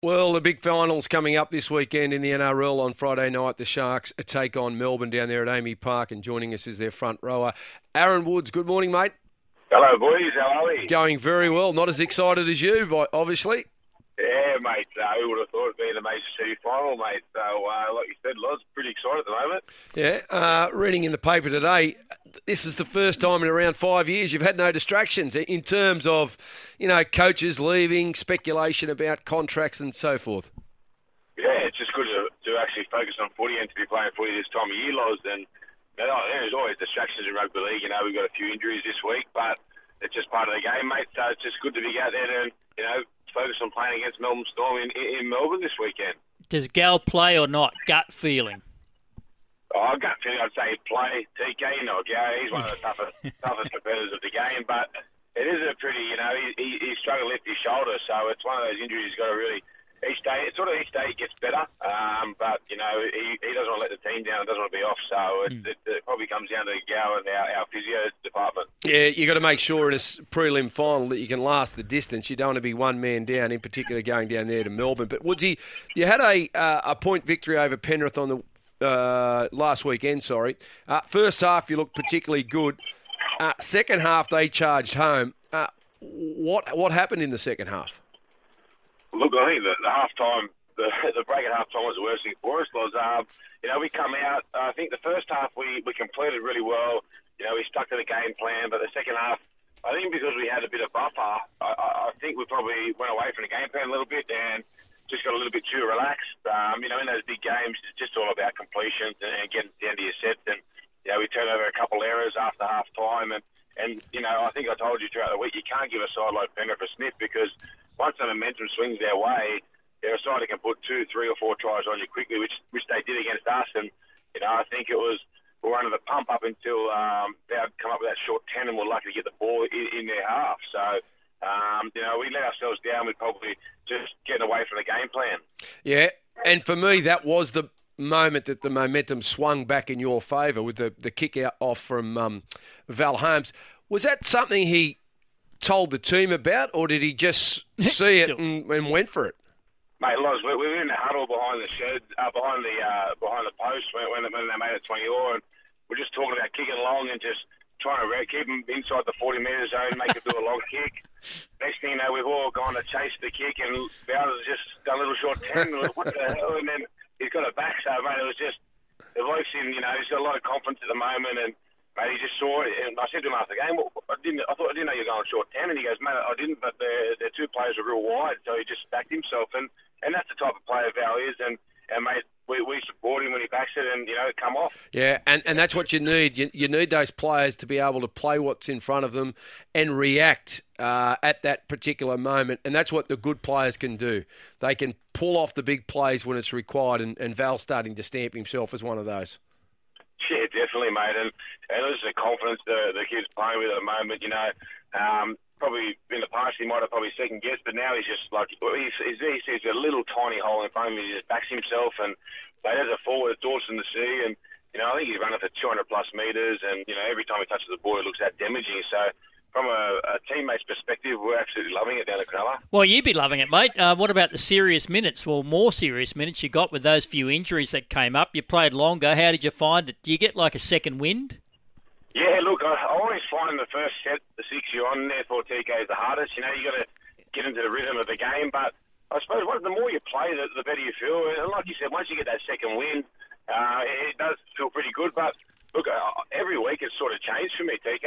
Well, the big final's coming up this weekend in the NRL on Friday night. The Sharks take on Melbourne down there at Amy Park, and joining us is their front rower, Aaron Woods. Good morning, mate. Hello, boys. How are we? Going very well. Not as excited as you, obviously. Yeah, mate. Who would have thought it'd be the major city final, mate? So, like you said, Loz, pretty excited at the moment. Yeah. Reading in the paper today, this is the first time in around 5 years you've had no distractions in terms of, coaches leaving, speculation about contracts and so forth. Yeah, it's just good to actually focus on footy and to be playing footy this time of year, Loz. And there's always distractions in rugby league. We've got a few injuries this week, but it's just part of the game, mate. So it's just good to be out there and, focus on playing against Melbourne Storm in Melbourne this weekend. Does Gal play or not? Gut feeling. Gut feeling, I'd say play. TK, Gal, he's one of the toughest competitors of the game, but it is a pretty, he's struggling to lift his shoulder, so it's one of those injuries he's got to really, each day it gets better, but, he doesn't want to let the team down, doesn't want to be off, so it probably comes down to Gal and our physio department. Yeah, you got to make sure in a prelim final that you can last the distance. You don't want to be one man down, in particular going down there to Melbourne. But Woodsy, you had a point victory over Penrith on the last weekend. First half you looked particularly good. Second half they charged home. What happened in the second half? Look, I think the half-time, the break at half-time was the worst thing for us. We come out, I think the first half we completed really well. We stuck to the game plan, but the second half, I think because we had a bit of buffer, I think we probably went away from the game plan a little bit and just got a little bit too relaxed. In those big games, it's just all about completions and getting to the end of your sets. And, we turned over a couple errors after half-time. And I think I told you throughout the week, you can't give a side like Penrith a sniff because once the momentum swings their way, they're a side that can put 2, 3 or 4 tries on you quickly, which they did against us. And, I think it was we were under the pump up until they'd come up with that short 10 and were lucky to get the ball in their half. So, we let ourselves down. We're probably just getting away from the game plan. Yeah, and for me, that was the moment that the momentum swung back in your favour with the kick out off from Val Holmes. Was that something he told the team about, or did he just see it and went for it? Mate, Loz, we were in the huddle behind the shed, behind the post when they made it 20-or, and we're just talking about kicking along and just trying to keep them inside the 40-metre zone, make it do a long kick. Next thing you know, we've all gone to chase the kick, and Bowser's just done a little short 10. What the hell? And then he's got it back, so, mate, it was just, the bloke's in, he's got a lot of confidence at the moment, and, mate, he just saw it. And I said to him after the game, I didn't know you were going short 10. And he goes, mate, I didn't, but the two players are real wide, so he just backed himself. And that's the type of player Val is. And mate, we support him when he backs it and, come off. Yeah, and that's what you need. You need those players to be able to play what's in front of them and react at that particular moment. And that's what the good players can do. They can pull off the big plays when it's required, and Val's starting to stamp himself as one of those. Yeah, definitely, mate. And this is the confidence the kid's playing with at the moment, probably in the past he might have probably second-guessed, but now he's just like, he sees a little tiny hole in front of him, he just backs himself, and mate, as a forward, it's awesome to see, and, I think he's running for 200-plus metres, and, every time he touches the ball, it looks that damaging, so from a teammate's perspective, we're absolutely loving it down at Cronulla. Well, you'd be loving it, mate. What about the serious minutes? Well, more serious minutes you got with those few injuries that came up. You played longer. How did you find it? Do you get like a second wind? Yeah, look, I always find the first set, the 6 you're on there for TK is the hardest. You got to get into the rhythm of the game. But I suppose the more you play, the better you feel. And like you said, once you get that second win, it does feel pretty good. But look, every week it's sort of changed for me, TK.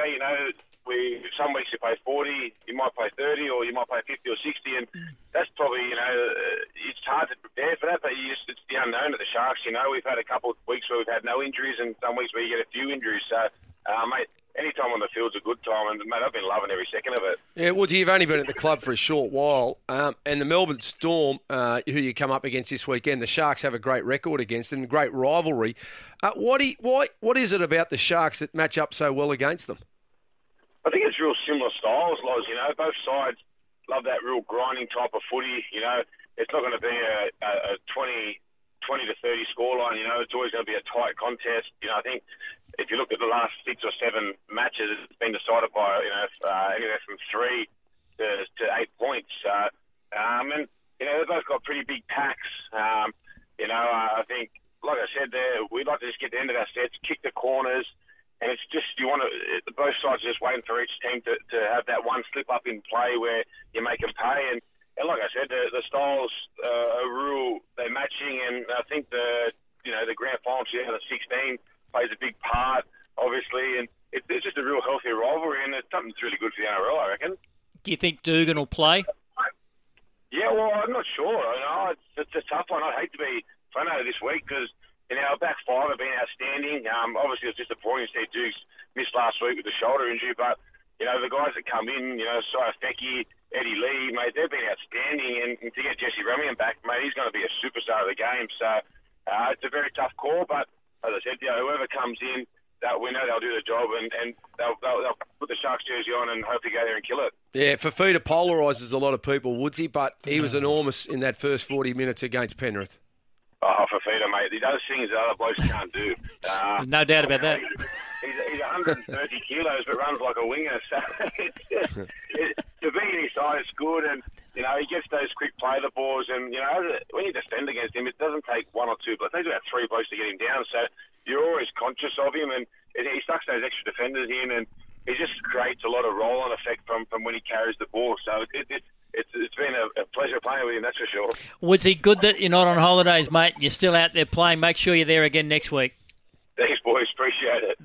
Some weeks you play 40, you might play 30, or you might play 50 or 60, and that's probably, it's hard to prepare for that, but it's the unknown at the Sharks. We've had a couple of weeks where we've had no injuries, and some weeks where you get a few injuries. So, mate, any time on the field's a good time, and, mate, I've been loving every second of it. Yeah, Woodsy, you've only been at the club for a short while, and the Melbourne Storm, who you come up against this weekend, the Sharks have a great record against them, great rivalry. What is it about the Sharks that match up so well against them? I think it's real similar styles, Loz. Both sides love that real grinding type of footy. It's not going to be a 20 to 30 scoreline. It's always going to be a tight contest. I think if you look at the last 6 or 7 matches, it's been decided by anywhere from 3 to 8 points. And they've both got pretty big big packs. I think, like I said there, we'd like to just get to the end of our sets, kick the corners, and it's just both sides are just waiting for each team to have that one slip up in play where you make them pay. And like I said, the styles are real, they're matching, and I think the grand final 2016 plays a big part, obviously, and it's just a real healthy rivalry, and it's something that's really good for the NRL, I reckon. Do you think Dugan will play? Yeah, well, I'm not sure. It's a tough one. I'd hate to be Freno this week because our back five have been outstanding. Obviously, it's disappointing to see Dukes miss last week with the shoulder injury, but the guys that come in, Saifeki, Eddie Lee, mate, they've been outstanding, and to get Jesse Remian back, mate, he's going to be a superstar of the game. So it's a very tough call, but as I said, whoever comes in, we know they'll do the job, and they'll put the Sharks jersey on and hopefully go there and kill it. Yeah, Fafita polarises a lot of people, Woodsy, but he was enormous in that first 40 minutes against Penrith. Oh, Fafita, mate, he does things that other blokes can't do. No doubt about that. He's 130 kilos, but runs like a winger. So to be in his side, it's good, and he gets those quick play the balls, and when you defend against him, it doesn't take one or two, but it takes about three blokes to get him down. So you're always conscious of him, and he sucks those extra defenders in, and he just creates a lot of roll-on effect from when he carries the ball. So it's been a pleasure playing with him, that's for sure. Woodsy, good that you're not on holidays, mate. You're still out there playing. Make sure you're there again next week. Thanks, boys. Appreciate it.